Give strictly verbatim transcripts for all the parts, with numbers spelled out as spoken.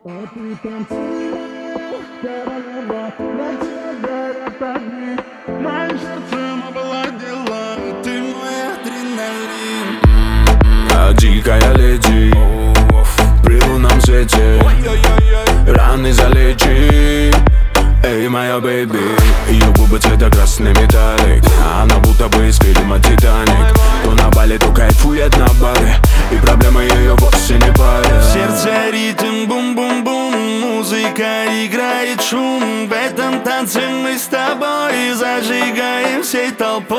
А ты танцуешь, королева, на тебя горят огни. Моим сердцем овладела, ты мой адреналин. Я дикая леди, при лунном свете раны залечи. Эй, моя бэйби, ее губы цвета красный металлик. Она будто бы из фильма «Титаник». То на бале, то кайфует на баре, и проблемы ее вовсе не парят. В сердце ритм бум-бум-бум, музыка играет шум. В этом танце мы с тобой зажигаем всей толпой.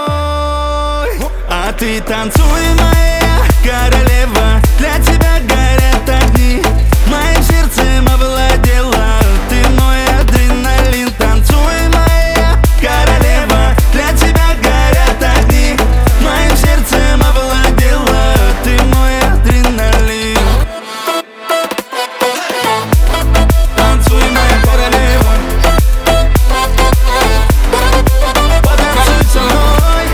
А ты танцуй, моя королева, для тебя горят огни. Моим сердцем овладела, ты мой адреналин. Танцуй, моя королева, для тебя горят огни. Моим сердцем овладела, ты мой адреналин. Танцуй, моя королева, потанцуй со мной.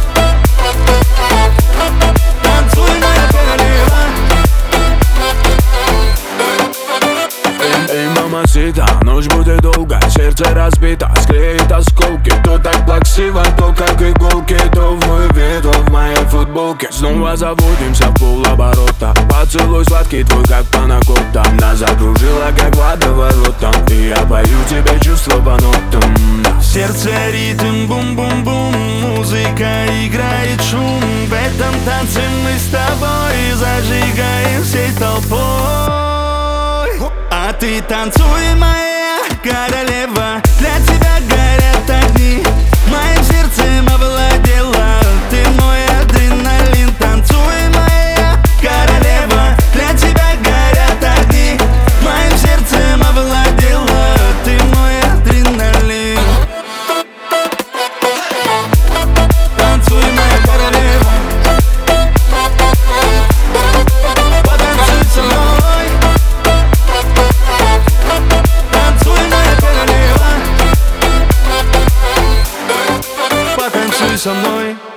Танцуй, моя королева. Эй, мамасита, ночь будет долго, сердце разбито, склеит осколки. То так плаксиво, то как иголки, то в мой вид, то в моей футболке. Снова заводимся в полоборота, поцелуй сладкий твой, как панакота. Нас закружила, как водоворотом, и я пою тебе чувства по нотам. В сердце ритм бум-бум-бум, музыка играет шум. В этом танце мы с тобой зажигаем всей толпой. А ты танцуй, моя королева, для тебя горят огни. Моим сердцем овладела, ты мой адреналин. Танцуй, моя королева, для тебя горят огни. Моим сердцем овладела, ты мой адреналин. Танцуй, моя королева, потанцуй со мной. Танцуй, моя королева, потанцуй со мной.